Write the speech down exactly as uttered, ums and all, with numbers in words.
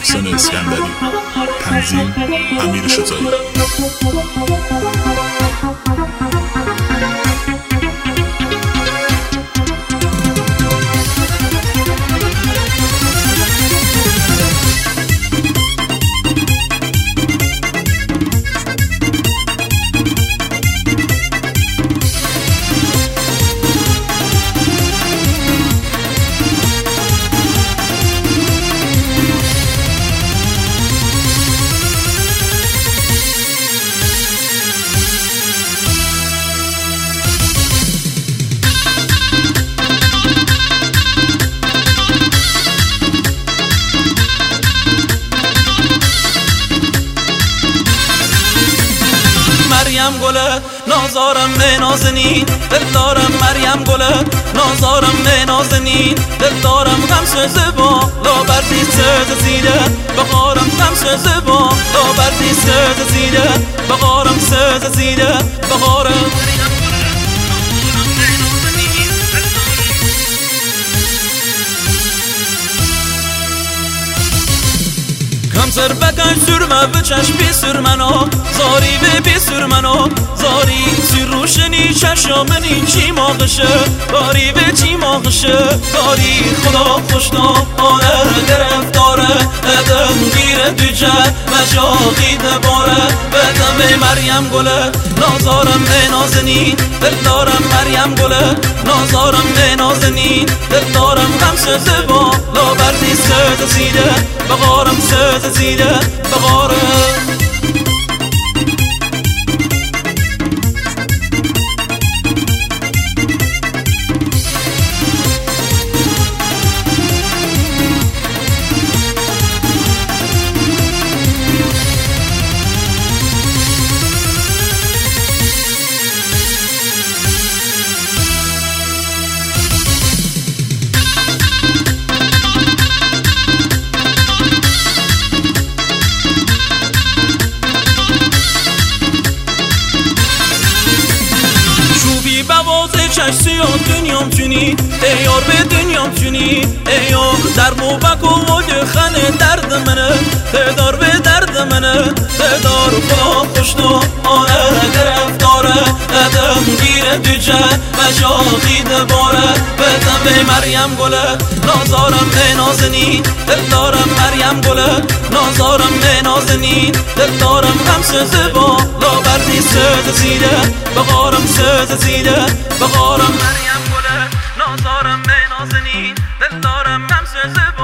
محسن اسکندری. تنظیم امیر شجاعی. مریم گله نازارم به نازنین دل دارم، مریم گله نازارم به نازنین دل دارم، غم سوزه با لابردی سوز زیده بغارم، غم سوزه با لابردی سوز زیده بغارم، سوز زیده بغارم. کمتر بکش سرمه بچش بی سرمنو زاری به بی سرمنو زاری سی روشنی چشامنی چی ماغشه داری به چی ماغشه داری خدا خوشنا آنه گرفتاره ادم گیره دوچه مشاقی دباره بدم به مریم گله نازارم به نازنین دل دارم، مریم گله نازارم به نازنین دل دارم، غم سوزه با لابردی سوز زیده بغارم، سوز زیده بغارم. بوازه چشتی و دنیام چونی ای یار به دنیام چونی ای یار در موبک و وجه خنه درد منه تدار به درد منه تدار خدا خوشنو آنه گرفتاره ادم گیره دوچه مشاقی دباره بدم به مریم گله نازارم به نازنین دل دارم، مریم گله نازارم به نازنین دل دارم، غم سوزه با لابردی سوز زیده بغارم، سوز زیده بغارم. مریم گله نازارم به نازنین دل دارم، غم سوزه